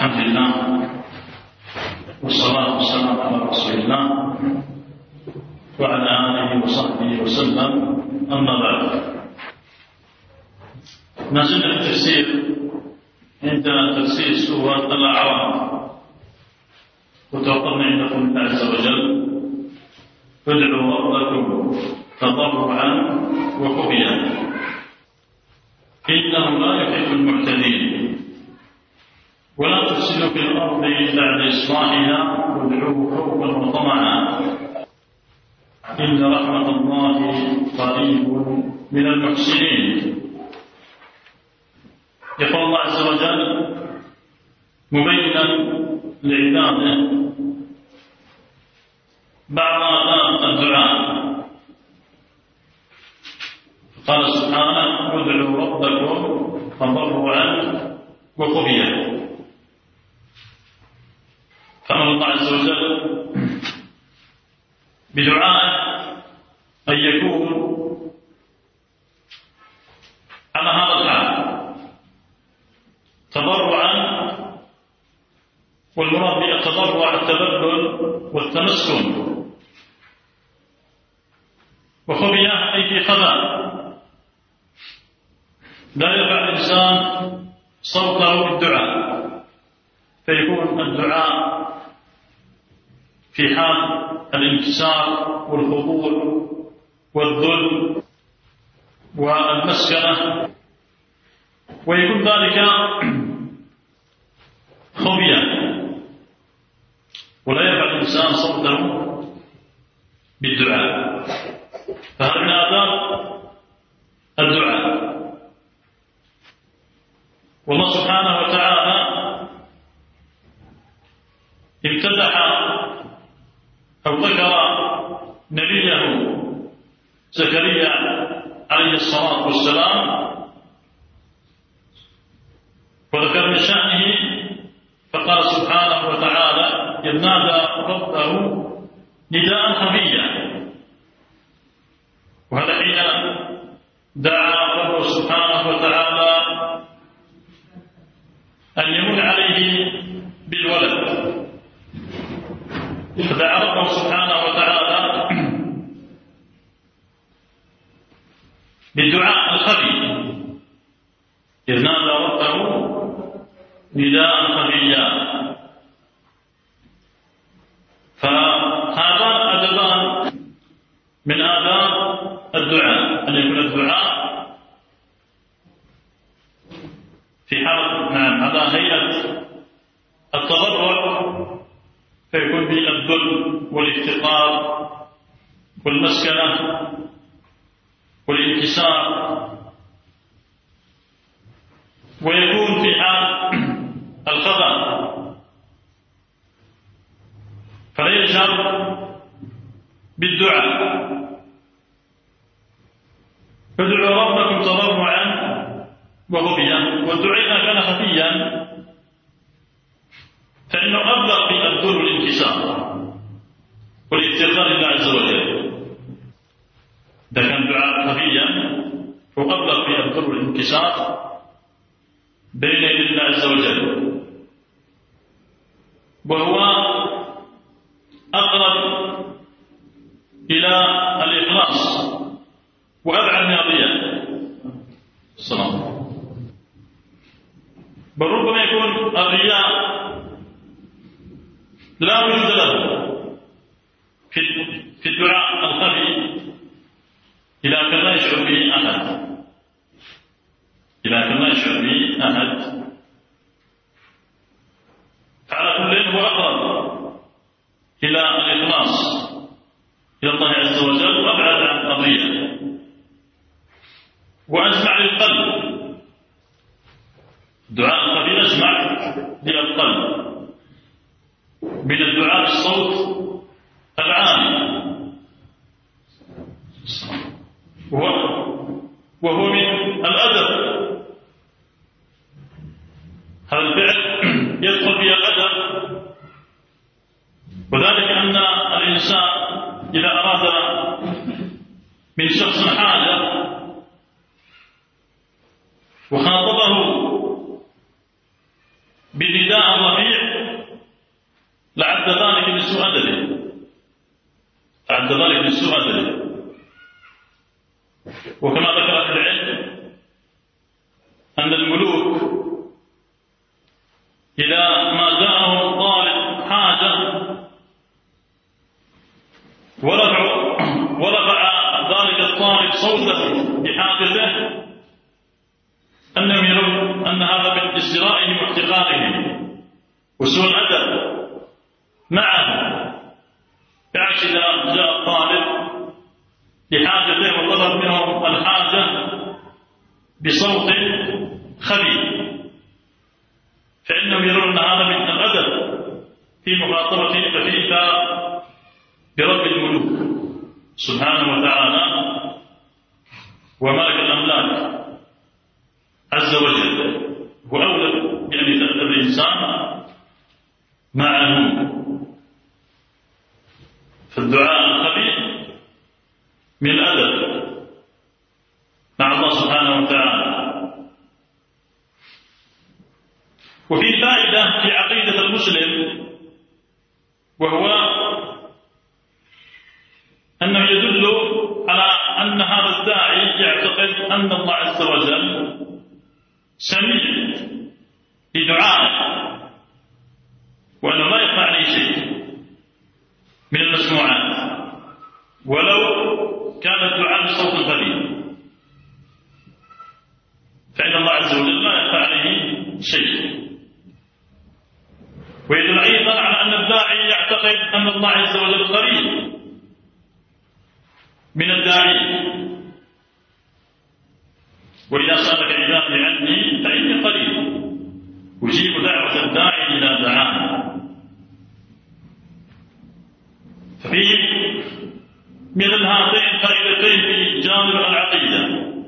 الحمد لله والصلاة والسلام على رسول الله وعلى آله وصحبه وسلم. أما بعد، ما زلنا في التفسير عند تفسير سورة الأعراف، وتوقفنا عند قول الله عز وجل: ادعوا ربكم تضرعا وخفيا إنه لا يحب المعتدين ولا تفسدوا في الأرض بعد إصلاحها وادعوه خوفا وطمعا إن رحمة الله قريب من المحسنين. يقول الله عز وجل مبينا لعباده بعض آداب الدعاء، قال سبحانه: ادعوا ربكم تضرعا وخفيا. فأمر الله عز وجل بدعائه أن يكون على هذا الحال تضرعا، والمراد بالتضرع التذلل والتمسكن، وخفيا أي في خفاء، لا يرفع الإنسان صوته بالدعاء، فيكون الدعاء في حال الانكسار والخضوع والذل والمسكنة، ويكون ذلك خفيا، ولا يرفع الإنسان صوته بالدعاء. فهذا من آداب الدعاء. والله سبحانه وتعالى امتدح أو ذكر نبيه زكريا عليه الصلاة والسلام، وذكر من شأنه فقال سبحانه وتعالى: إذ نادى ربه نداء خفيا. وهذا حين دعا ربه سبحانه وتعالى أن يمن عليه بالولد، فدعا ربه سبحانه وتعالى بالدعاء الخفي، إذ نادى ربه نداء خفيا. فهذان أدبان من آداب الدعاء، أن يكون الدعاء في حالة على هيئة التضرع، فيكون به الذل والافتقار والمسكنة والانكسار، ويكون في حال الخفاء، فلا يجهر بالدعاء. فادعوا ربكم تضرعا وخفيا، والدعاء إذا كان خفيا فإنه أبلغ في الذل والانكسار والافتقار لله عز وجل. إذا كان دعاء خفيا هو أبلغ في الذل والانكسار بين يدي الله عز وجل، وهو أقرب إلى الإخلاص وأبعد من الرياء. الصلاة. بل ربما يكون الرياء لا وجود له في الدعاء الخفي إذا كان لا يشعر به أحد، فعلى كل هو أقرب إلى الإخلاص إلى الله عز وجل وأبعد عن الرياء وأجمع للقلب. دعاء الخفي أجمع للقلب من الدعاء بالصوت العالي، وهو من الأدب. هذا الفعل يدخل فيه الأدب، وذلك أن الإنسان إذا أراد من شخص حاجة وخاطبه بنداء الرفيع لعد ذلك من سوء أدبه، لعد ذلك من سوء أدبه. وكما ذكر أهل العلم أن الملوك إذا ما جاءهم طالب حاجة ورفع ذلك الطالب صوته بحاجته، أنهم يرون أن هذا من ازدرائهم واحتقارهم وسوء الأدب معه. بعكس إذا جاء الطالب بحاجته وطلب منهم الحاجة بصوت خفي، فإنهم يرون أن هذا من الأدب في مخاطبة خفيفة برب الملوك سبحانه وتعالى وملك الأملاك عز وجل، وأولى بأن يتأدب الإنسان معه. فالدعاء الخفي من الأدب مع الله سبحانه وتعالى. وفي فائدة في عقيدة المسلم، وهو أنه يدل على أن هذا الداعي يعتقد أن الله عز وجل سميع لدعائه، وأنه لا يخفى عليه شيء من المسموعات ولو كان الدعاء بصوت خفي، فإن الله عز وجل لا يخفى عليه شيء. ويدل أيضا على أن الداعي يعتقد أن الله عز وجل قريب من الداعي، وإذا سألك عبادي عني فإني قريب أجيب دعوة الداعي إذا دعاني. ففي مثل هاتين الفائدتين في جانب العقيدة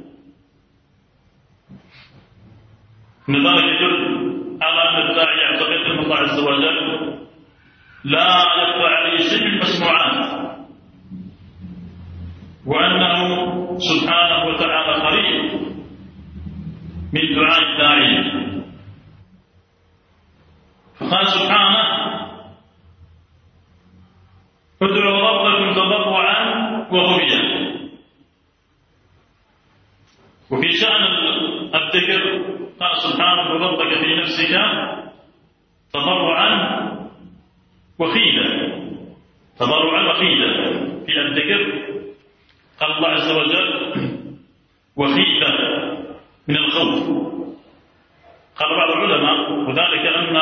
من ذلك يدل على أن الداعي يعتقد أن الله عز وجل لا يخفى عليه شيء من المسموعات، وأنه سبحانه وتعالى قريب من دعاء الداعي. فقال سبحانه: ادعوا ربكم تضرعا وخفيا. وفي شأن الذكر قال سبحانه: ادعوا ربك في نفسك تضرعا وخيفة. تضرعا وخيفة في الذكر قال الله عز وجل وخيفة من الخوف. قال بعض العلماء وذلك أن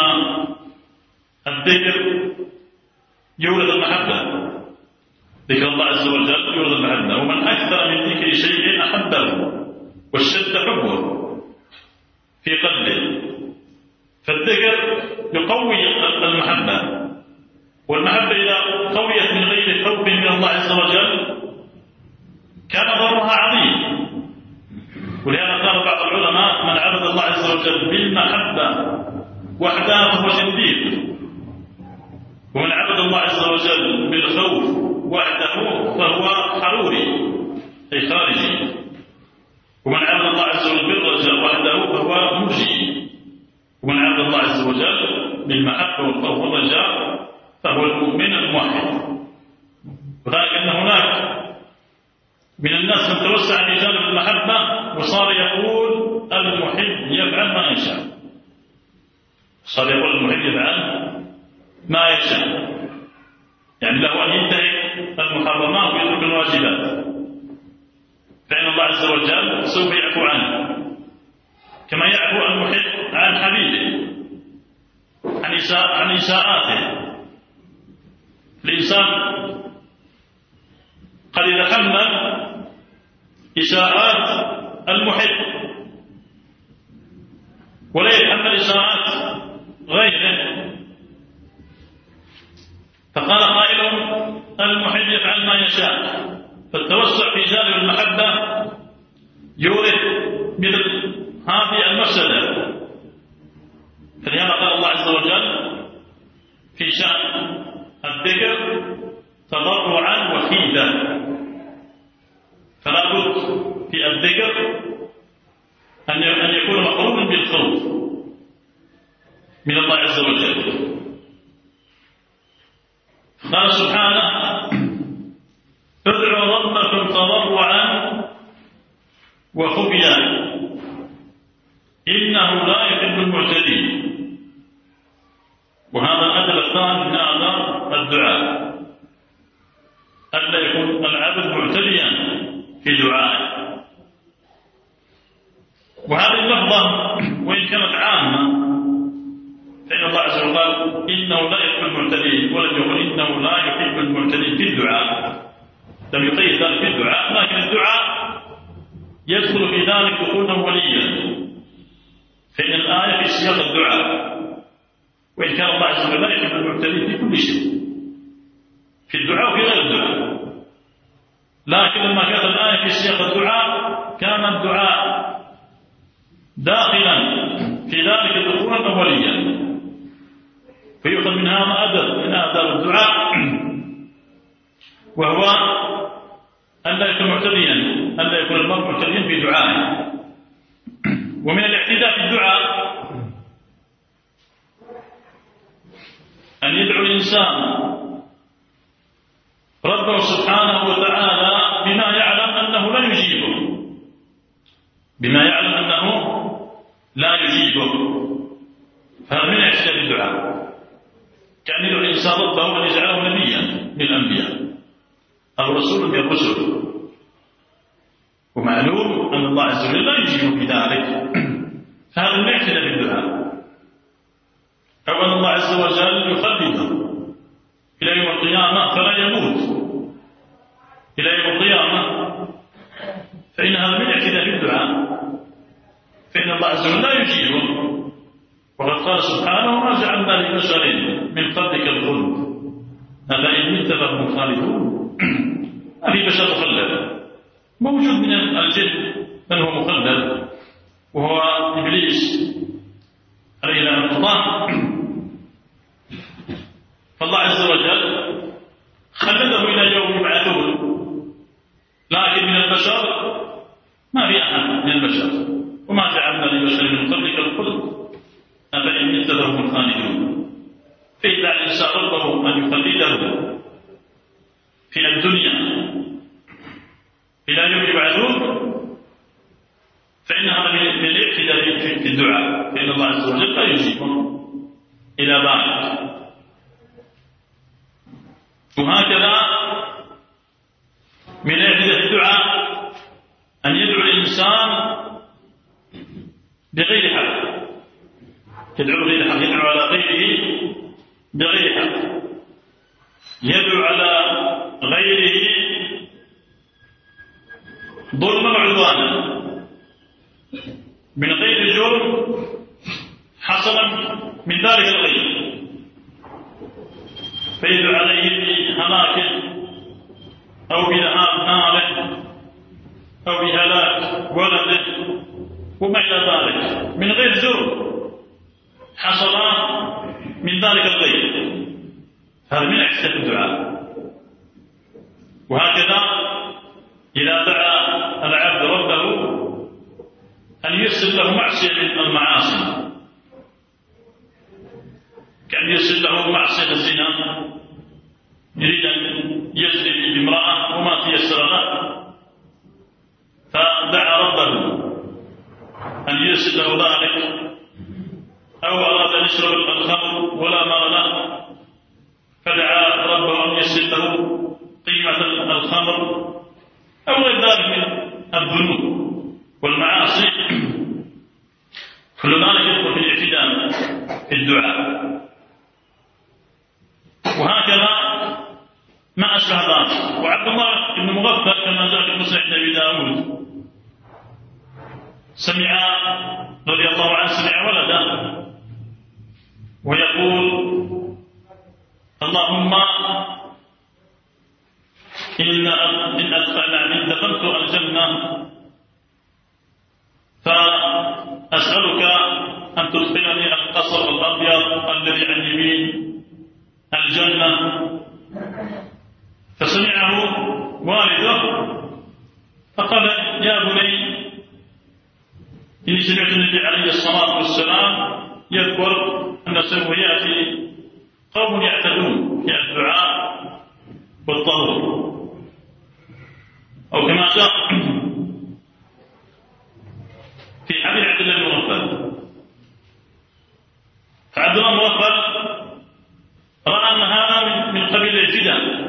الذكر يورث المحبة، ذكر الله عز وجل يورث المحبة، ومن أكثر من ذكر شيء أحبه واشتد حبه في قلبه. فالذكر يقوي المحبة، والمحبة إذا قويت من غير خوف من الله عز وجل كان ضررها عظيم. ولهذا قال بعض العلماء: من عبد الله عز وجل بالمحبة وحدها فهو زنديق، ومن عبد الله عز وجل بالخوف وحده فهو حروري أي خارجي، ومن عبد الله عز وجل بالرجاء وحده فهو مرجئي، ومن عبد الله عز وجل بالمحبة والخوف والرجاء فهو المؤمن الموحد. وذلك أن هناك من الناس من توسع في جانب المحبة وصار يقول المحب يفعل ما يشاء، صار يقول المحب يفعل ما يشاء، يعني له أن ينتهك المحرمات ويترك الواجبات، فإن الله عز وجل سوف يعفو عنه كما يعفو المحب عن حبيبه عن إساءاته. الإنسان قد يتحمل إساءات المحب ولا يتحمل إساءات غيره. فقال قائل المحب يفعل ما يشاء، فالتوسع في جانب المحبة يورث مثل هذه المفسدة. فلهذا قال الله عز وجل في شأن الذكر تضرعا وخيفة. فلا بد في الذكر أن يكون مقرونا بالخوف من إنه لا يحب المعتدين. وهذا الأدب الثاني من آداب الدعاء، ألا يكون العبد معتديا في دعائه. وهذه اللفظة وإن كانت عامة فإن الله عز وجل قال إنه لا يحب المعتدين، ولم يقل إنه لا يحب المعتدين في الدعاء، لم يقيد ذلك في الدعاء، لكن الدعاء يدخل في ذلك دخولا وليا، فإن الآية في سياق الدعاء، وإن كان الله عز وجل لا يحب المعتدين في كل شيء، في الدعاء وفي غير الدعاء، لكن لما كانت الآية في سياق الدعاء كان الدعاء داخلا في ذلك دخولا أوليا، فيؤخذ من هذا أدب من آداب الدعاء، وهو ألا يكون معتديا، ألا يكون المرء معتديا في دعائه. ومن الاعتداء في الدعاء أن يدعو الإنسان ربه سبحانه وتعالى بما يعلم أنه لا يجيبه، بما يعلم أنه لا يجيبه، فهذا من اعتداء الدعاء، كأن يدعو الإنسان ربه أن يجعله نبيا من الأنبياء أو رسولا من الرسل، ومعلوم أن الله عز وجل لا يجيبه في ذلك، فهذا من اعتداء بالدعاء. أو أن الله عز وجل يخلده إلى يوم القيامة فلا يموت إلى يوم القيامة، فإن هذا من اعتداء بالدعاء، فإن الله عز وجل لا يجيبه، وقد قال سبحانه وما جعلنا لبشر من قبلك الخلد أفإن مت فهم خالدون. أبي بشر مخلد موجود من الجن من هو مخلد، وهو إبليس عليه لعنة الله، فالله عز وجل خلده إلى يوم يبعثون، لكن من البشر ما في أحد من البشر، وما جعلنا لبشر من قبلك الخلد أفإن مت فهم خالدون. فإذا الإنسان ربه أن يخلده في الدنيا إلى يوم يبعثون، فإن هذا من الاعتداء في الدعاء، فإن الله عز وجل لا يجيبه إلى ذلك. وهكذا من اعتداء في الدعاء أن يدعو الإنسان بغير حق، يدعو بغير حق، يدعو على غيره بغير حق، يدعو على غيره ظلما وعدوانا من غير جرم حصل من ذلك الغير، فيدعو عليه بهلاك أو بذهاب ماله أو بهلاك ولده وما إلى ذلك من غير جرم حصل من ذلك الغير، هذا من اعتداء الدعاء. وهكذا إذا دعا العبد ربه أن يرسل له معصية من المعاصي، كأن يرسل له معصية الزنا، يريد أن يزني بامرأة وما تيسر له، فدعا ربه أن يرسل له ذلك، أو أراد أن يشرب الخمر ولا مال له، فدعا ربه أن يرسل له قيمة الخمر، أو غير ذلك من الذنوب والمعاصي، كل ذلك يدخل في الاعتداء في الدعاء. وهكذا ما أشبه ذلك. وعبد الله بن مغفل كما جاء في مسند أبي داود سمع رضي الله عنه سمع ولدا ويقول اللهم إن دخلت الجنة فأسألك أن تدخلني القصر الأبيض الذي عن يمين الجنة. فسمعه والده فقال يا بني إني سمعت النبي عليه الصلاة والسلام يذكر أن سوف يأتي قوم يعتدون في الدعاء والطهور، أو كما جاء في حديث عبد الله بن مغفل عبد الله المغفل رأى أن هذا من قبيل الاعتداء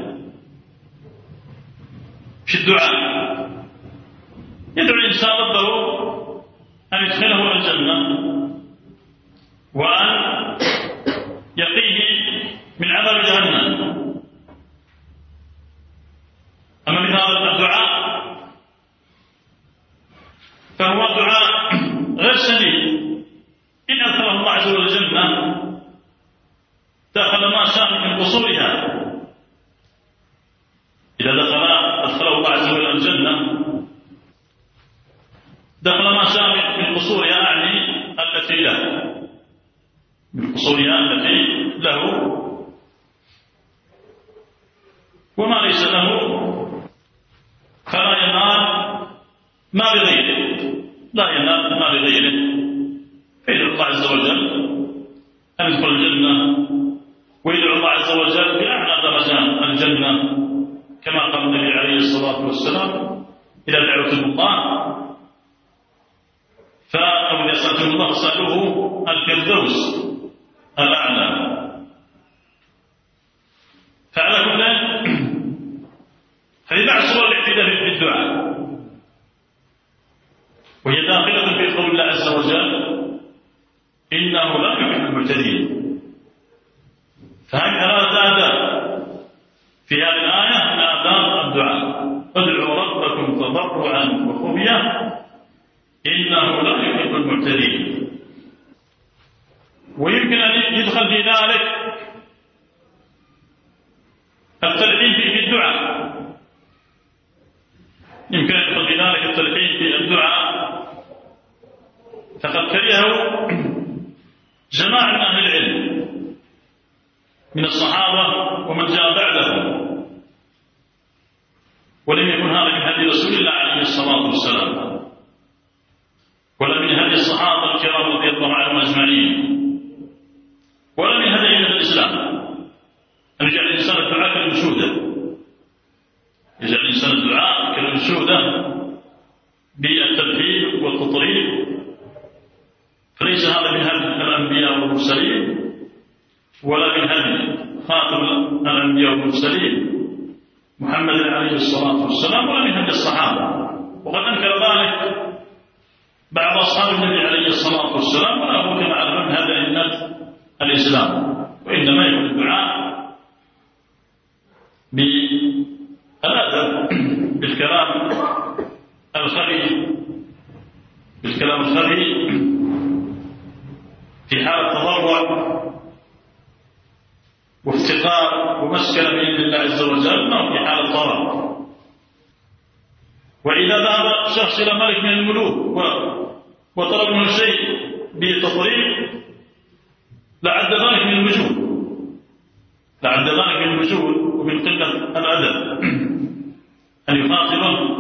في الدعاء، يدعو الإنسان ربه أن يدخله الجنة وأن يقيه من عذاب جهنم. أما مثل هذا الدعاء فهو دعاء غير سليم، إن أدخله الله عز وجل الجنة دخل ما شاء من قصورها. إذا أدخله الله عز وجل الجنة دخل ما شاء من قصورها، أعني التي له، من قصورها التي له، وما ليس له فلا ينال ما لغيره، لا ينال ما لغيره. فيدعو الله عز وجل أن يدخل الجنة، ويدعو الله عز وجل بأعلى درجات الجنة، كما قال النبي عليه الصلاة والسلام: إذا دعوتم الله أو إذا سألتم الله فاسألوه الفردوس الأعلى. فعلى كل هذه بعض صور الاعتداء في الدعاء، وهي داخلة في قول الله عز وجل: إنه لا يحب المعتدين. فهذه ثلاثة آداب في هذه الآية من آداب الدعاء: ادعوا ربكم تضرعا وخفية إنه لا يحب المعتدين. ويمكن أن يدخل في ذلك التلحين في الدعاء، يمكن أن يدخل في ذلك التلحين في الدعاء، فقد كرهه جماعة من أهل العلم من الصحابة ومن جاء بعدهم، ولم يكن هذا من هدي رسول الله عليه الصلاة والسلام، ولا من هدي الصحابة الكرام رضي الله عنهم أجمعين، ولا من هدي الإسلام أن يجعل الإنسان الدعاء كالمنشودة، يجعل الإنسان الدعاء كالمنشودة بالتلحين والتطريب، فليس هذا من هدي الأنبياء والمرسلين، ولا من هدي خاتم الأنبياء والمرسلين محمد عليه الصلاة والسلام، ولا من هدي الصحابة. وقد أنكر ذلك بعض أصحاب النبي عليه الصلاة والسلام، ولا هو كما علم هذا إلا الإسلام، وإنما يكون الدعاء بالأدب، بالكلام الخفي، بالكلام الخفي في حال التضرع وافتقار ومسكنة بإذن الله عز وجل، أو في حال الطلب. وإذا ذهب شخص إلى ملك من الملوك وطلب منه شيء بالتطريق لعد ذلك من الوجود، لعد ذلك من الوجود ومن قلة الأدب أن يخاطبه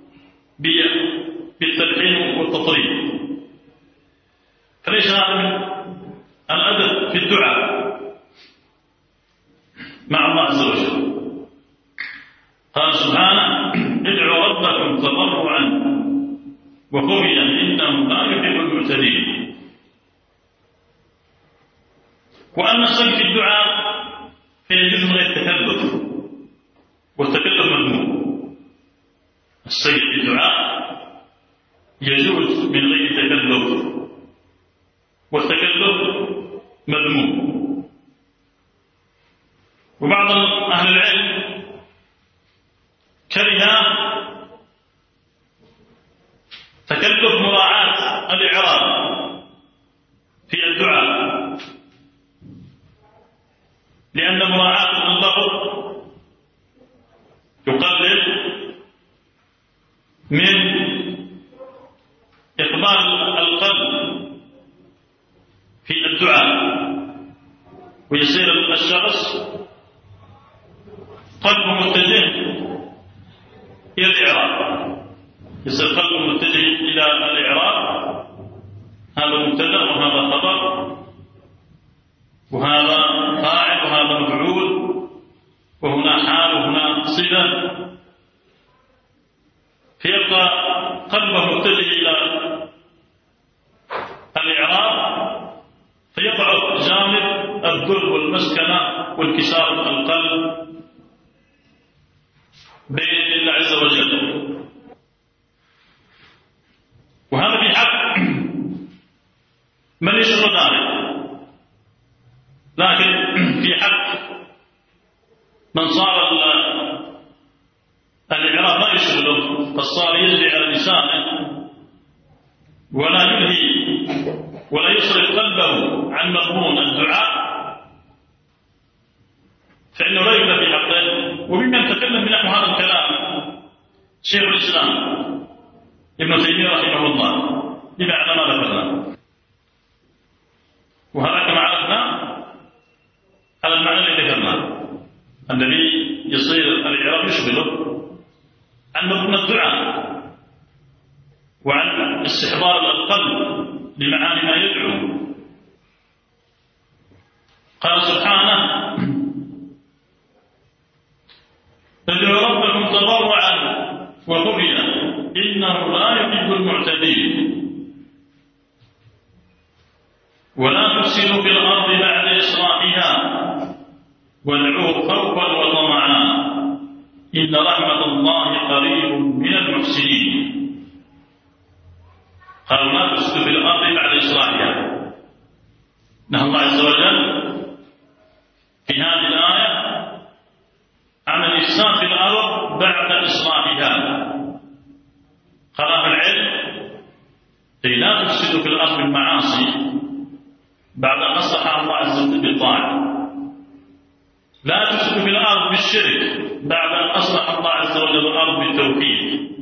بالتلحين والتطريق. فليس هذا من الأدب في الدعاء مع الله عز وجل. قال سبحانه: ادعوا ربكم تضرعا وخفيا إنه لا يحب المعتدين. وأما السجد في الدعاء فيجوز من غير تكلف، والتكلف مذموم. السجد في الدعاء يجوز من غير تكلف، والتكلف مذموم. وبعض أهل العلم كره تكلف مراعاة الإعراب في الدعاء، لأن مراعاة اللفظ يقلل من إقبال القلب في الدعاء، ويصير الشخص قلبه متجه إلى الإعراب، يصير قلبه متجه إلى الإعراب. هذا مبتدأ وهذا خبر، وهذا فاعل وهذا مفعول، وهنا حال وهنا صفة، فيبقى قلبه متجه إلى الإعراب، فيضعف جانب الذل والمسكنة وانكسار القلب بين الله عز وجل. وهذا في حق من يشعر ذلك، لكن في حق من صار الإعراض ما يشغله، قد صار يجري على لسانه ولا يلهي ولا يصرف قلبه عن مضمون الدعاء، فإنه لا يبدأ في حقه. وممن تكلم بنحو هذا الكلام شيخ الإسلام ابن تيمية رحمه الله بمعنى ما ذكرنا، وهذا كما عرفنا على المعنى الذي ذكرناه، الذي يصير الإعراب يشغله عن مضمون الدعاء وعن استحضار القلب لمعاني ما يدعو. قال سبحانه: ادعوا ربكم تضرعا وخفيا إنه لا يحب المعتدين ولا تفسدوا في الأرض بعد إصلاحها وادعوه خوفا وطمعا إن رحمة الله قريب من المحسنين. قالوا لا تفسدوا في الأرض بعد إصلاحها. نهى الله عز وجل في هذه الآية عن الإفساد في الأرض بعد إصلاحها. قال أهل العلم: لا تفسدوا في الأرض بالمعاصي بعد أن أصلحها الله عز وجل بالطاعة، لا تفسدوا في الأرض بالشرك بعد أن أصلح الله عز وجل الأرض بالتوحيد،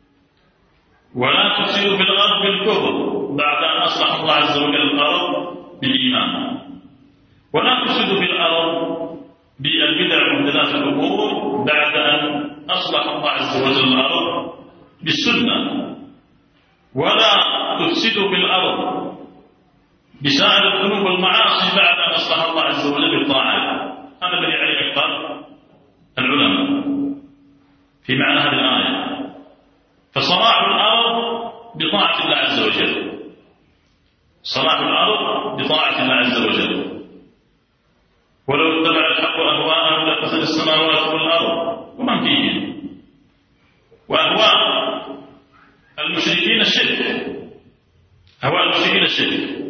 ولا تفسدوا في الأرض بالكفر بعد أن أصلح الله عز وجل الأرض بالإيمان، ولا تفسدوا في الأرض بالبدع ومحدثات الأمور بعد أن أصلح الله عز وجل الأرض بالسنة، ولا تفسدوا في الأرض بسائر الذنوب والمعاصي بعد أن أصلح الله عز وجل بالطاعات. هذا الذي عليه قال العلماء في معنى هذه الآية. فصلاح الأرض بطاعة الله عز وجل، صلاح الأرض بطاعة الله عز وجل. ولو اتبع الحق أهواءهم لفسد السماوات والأرض ومن فيهن. وأهواء المشركين الشرك، أهواء المشركين الشرك،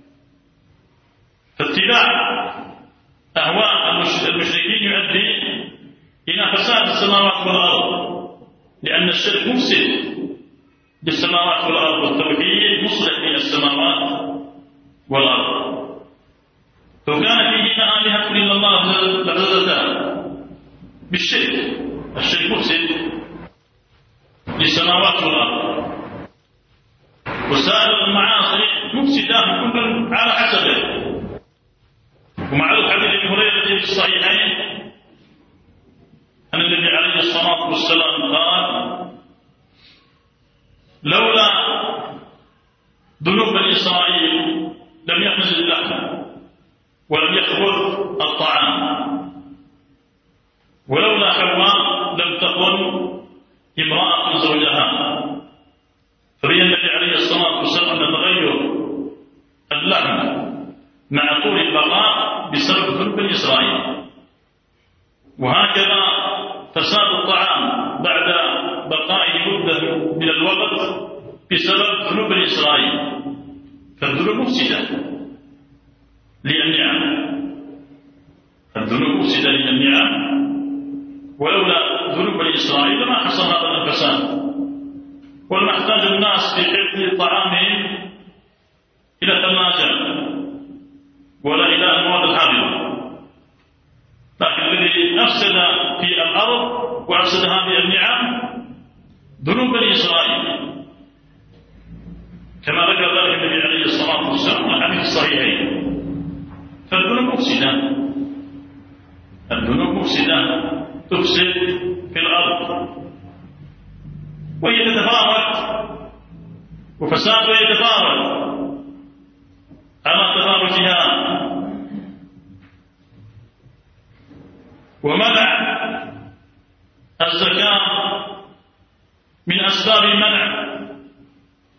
فاتباع أهواء المشركين يؤدي إلى فساد السماوات والأرض، لأن الشرك مفسد بالسماوات والأرض، والتوحيد مصلح للسماوات والأرض. لو كان فيهما آلهة إلا الله لفسدتا بالشرك. الشرك مفسد للسماوات والأرض، وسائر المعاصي مفسدة كل على حسبه. ومعروف حديث ابي هريره في الصحيحين ان النبي عليه الصلاه والسلام قال: لولا ذنوب بني اسرائيل لم يخرج اللحم ولم يخبر الطعام، ولولا حواء لم تكن امراه زوجها. فبين النبي عليه الصلاه والسلام ان تغير اللحم مع طول البقاء بسبب ذنوب بني إسرائيل، وهكذا فساد الطعام بعد بقائه مدة من الوقت بسبب ذنوب بني إسرائيل. فالذنوب مفسدة للنعم، الذنوب مفسدة للنعم، ولولا ذنوب بني إسرائيل لما حصل هذا الفساد، ولما احتاج الناس في حفظ طعامهم إلى ثلاجة ولا إلى المواد الحامضة. لكن الذي أفسد في الأرض وأفسد هذه النعم ذنوب بني إسرائيل، كما ذكر ذلك النبي عليه الصلاة والسلام في الحديث الصحيحين. فالذنوب مفسدة، الذنوب مفسدة تفسد في الأرض، وهي تتفاوت، وفسادها يتفاوت على تفاوتها. ومنع الزكاة من أسباب منع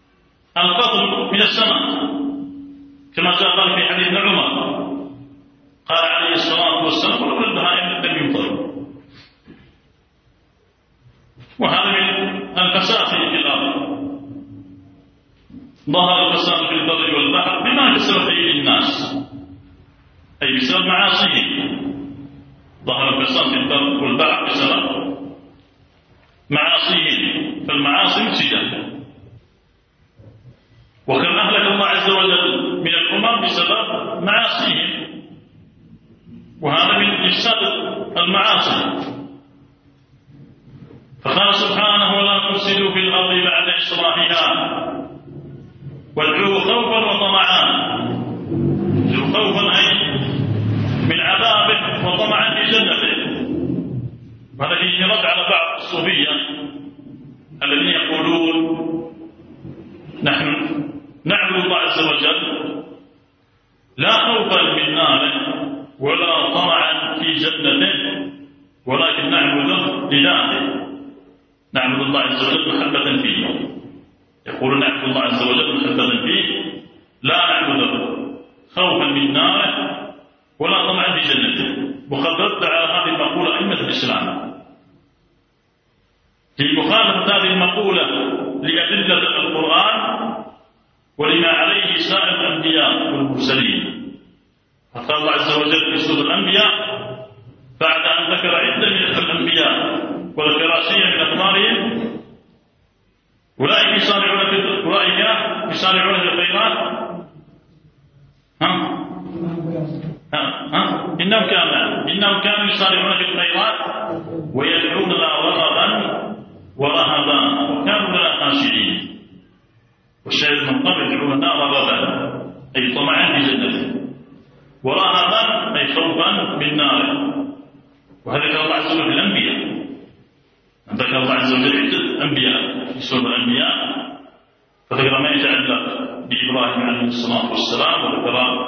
القطر من السماء، كما جاء في حديث عمر قال عليه الصلاة والسلام ولولا البهائم لم يمطر. وهذا من الفساد في الأرض. ظهر الفساد في البر والبحر بما كسبت أيدي الناس، أي بسبب معاصيهم. ظهر الفساد في البر والبحر بسبب معاصيهم، فالمعاصي مفسدة. وكم أهلك الله عز وجل من الأمم بسبب معاصيهم، وهذا من إفساد المعاصي. فقال سبحانه ولا تفسدوا في الأرض بعد إصلاحها وادعوه خوفا وطمعا. ادعوه خوفا أي من عذابه وطمعا في جنته. وهذا فيه رد على بعض الصوفية الذين يقولون نحن نعبد الله عز وجل لا خوفا من ناره ولا طمعا في جنته، ولكن نعبده لذاته، نعبد الله عز وجل محبة فيه. يقول نعبد الله عز وجل محبة فيه، لا نعبده خوفا من ناره ولا طمعا في جنته. وقد رد على هذه المقولة أئمة الإسلام في مخالفة هذه المقولة لأدلة القرآن ولما عليه سائر الأنبياء والمرسلين. فقال الله عز وجل في سورة الأنبياء بعد أن ذكر عدة من الأنبياء وذكر شيئا من أخبارهم أولئك يسارعون في الخيرات إنهم كانوا يسارعون في الخيرات ويدعوننا رغبا ورهبا وكانوا لنا خاشعين. والشاهد من قبل يدعوننا رغبا أي طمعا في جنته، ورهبا أي خوفا من ناره. وهذا ذكر الله عز وجل الأنبياء، ذكر الله عز وجل عدة الأنبياء في سورة الأنبياء، فذكر ما يتعلق بإبراهيم عليه الصلاة والسلام، وذكر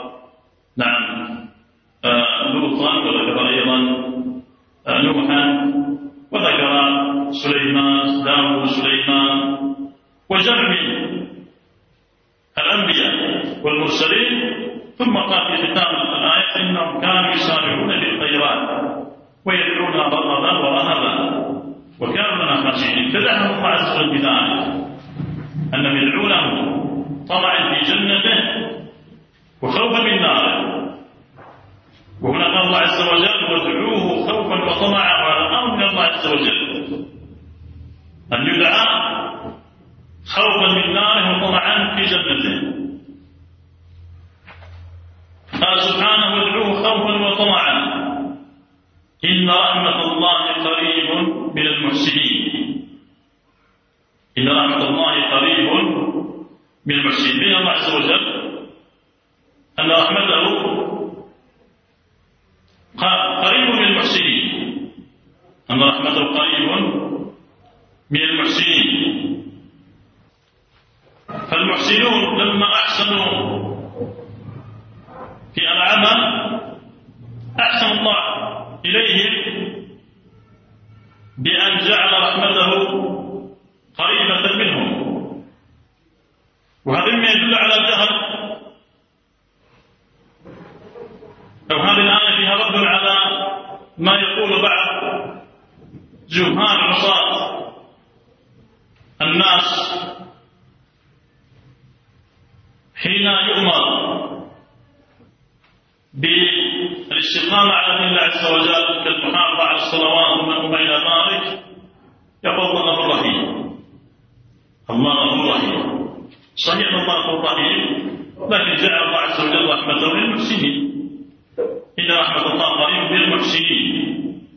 لوطا، وذكر أيضا نوحا، وذكر سليمان داود سليمان، وجمع من الأنبياء والمرسلين. ثم قال في ختام الآية إنهم كانوا يسارعون في الخيرات ويدعونا رغبا ورهبا وكانوا لنا خاشعين. ابتدأهم الله عز وجل بذلك أنهم يدعونه طمعا في جنته وخوفا من ناره. وهنا قال الله عز وجل وادعوه خوفا وطمعا، وهذا أمر من الله عز وجل أن يدعى خوفا من ناره وطمعا في جنته. قال سبحانه وادعوه خوفا وطمعا إن رحمة الله قريب من المحسنين. إن رحمة الله قريب من المحسنين. بين الله عز وجل أن رحمته قريب من المحسنين، أن رحمته قريب من المحسنين. فالمحسنون لما أحسنوا في العمل أحسن الله إليهم بأن جعل رحمته قريبة منهم. وهذا مما يدل على الجهل، أو هذه الآية فيها رد على ما يقول بعض جهال عصاة الناس حين يؤمر بالاستقامة على دين الله عز وجل كالمحافظة على الصلوات وما إلى ذلك، يقول الله غفور رحيم. الله غفور رحيم، صحيح أن الله غفور رحيم، لكن جعل الله عز وجل رحمته للمحسنين. إن رحمة الله قريب من المحسنين.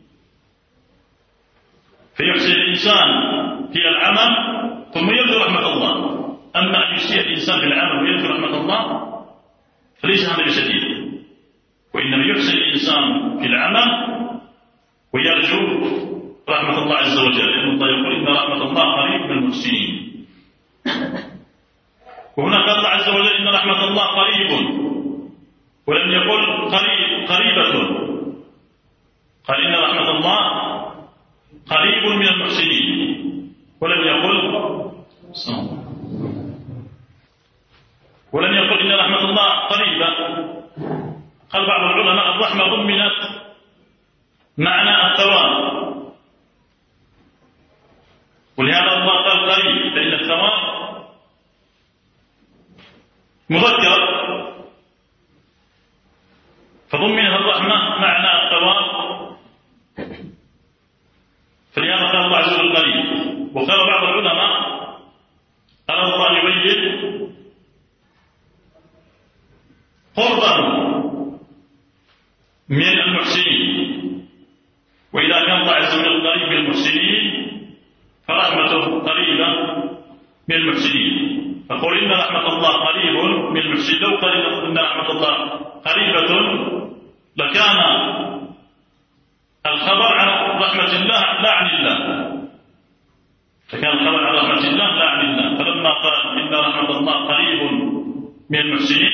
فيحسن الإنسان في العمل ثم يرجو رحمة الله. أما أن يسيء الإنسان في العمل ويرجو رحمة الله فليس هذا بشديد، وإنما يحسن الإنسان في العمل ويرجو رحمة الله عز وجل، لأن الله يقول إن رحمة الله قريب من المحسنين. وهنا قال الله عز وجل إن رحمة الله قريب، ولم يقل قريبة، قال إن رحمة الله قريب من المحسنين، ولم يقل إن رحمة الله قريبة، قال بعض العلماء الرحمة ضمنت معنى الثواب، ولهذا الله قال قريب، فإن الثواب مذكر، فضمنت الرحمة معنى الثواب، فلهذا قال الله عز وجل قريب. وقال بعض العلماء أراد الله أن يبين قربه من المحسنين، وإذا كان الله عز وجل قريب من المحسنين فرحمته قريبة من المحسنين. فقل إن رحمة الله قريب من المحسنين، لو قال إن رحمة الله قريبة لكان الخبر عن رحمة الله لا عن الله، فكان الخبر عن رحمة الله لا عن الله. فلما قال إن رحمة الله قريب من المحسنين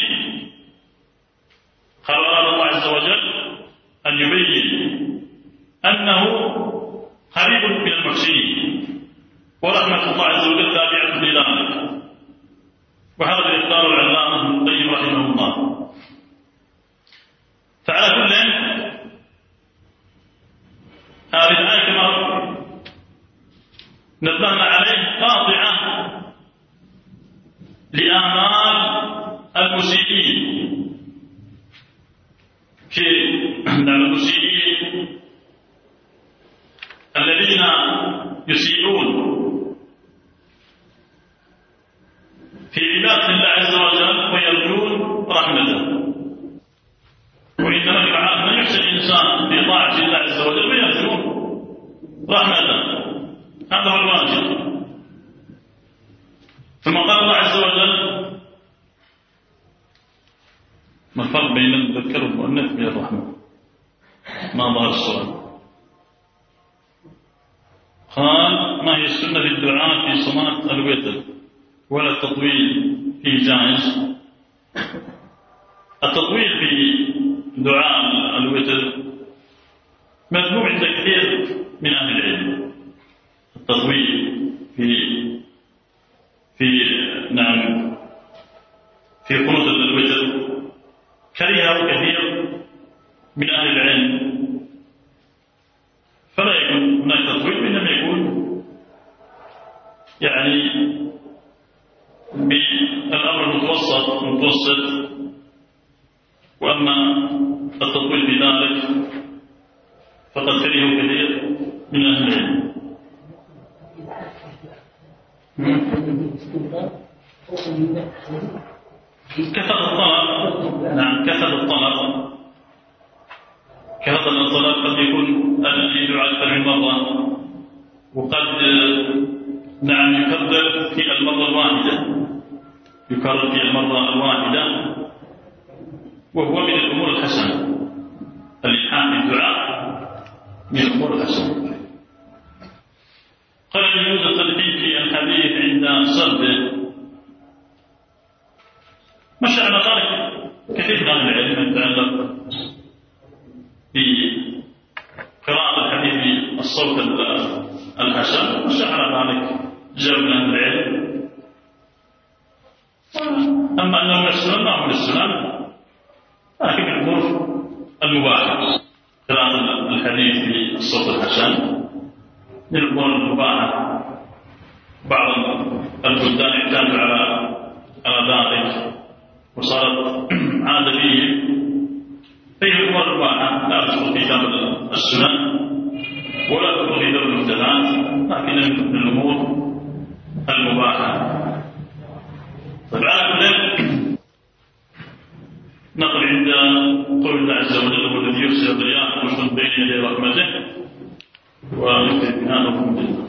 قال أراد الله عز وجل أن يبين أنه قريب من المحسنين، ورحمة الله عز وجل تابعة لذلك. وهذا اللي اختاره العلامة ابن القيم رحمه الله. فعلى كل هذه الآية كما نبهنا عليه قاطعة لآمال المسيئين، في المسيئين الذين يسيئون في عبادة الله عز وجل ويرجون رحمته. وإنما يعامل يحسن الإنسان في طاعة الله عز وجل ويرجون رحمته، هذا هو الواجب. ثم قال الله عز وجل: ما الفرق بين المذكر والمؤنث من الرحمة؟ ما ظهر السؤال. قال: ما هي السنة في الدعاء في صلاة الوتر ولا التطويل فيه جائز؟ التطويل في دعاء الوتر مذموم عند كثير من أهل العلم. التطويل في قنوت الوتر كرهه كثير من أهل العلم، فلا يكون هناك تطويل، وإنما يكون يعني بالأمر المتوسط. وأما التطويل بذلك فقد كرهه كثير من أهل العلم. كثرة الطلب، نعم كثرة الطلب، كثرة الطلب قد يكون يدعو أكثر من مرة، وقد نعم يكرر في المرة الواحدة، وهو من الأمور الحسنة. الإلحاح بالدعاء من الأمور الحسنة. قال يجوز التلحين في الحديث عند صرده. مشى على ذلك كثير من العلم يتعلق بقراءة الحديث بالصوت الحسن، مشى على ذلك جمع من أهل العلم. أما أنه من السنن أو من السنن لكن الأمور المباحة، قراءة الحديث بالصوت الحسن من الأمور المباحة. بعض البلدان اعتادوا على ذلك وصارت عادة فيه، فهي الأمور المباحة لا تدخل في باب السنن ولا تدخل في باب المحدثات، لكن من الأمور المباحة. طيب على كل نقل عند قول الله عز وجل: هو الذي يرسل الرياح بشرا بين يدي رحمته ويمطر بها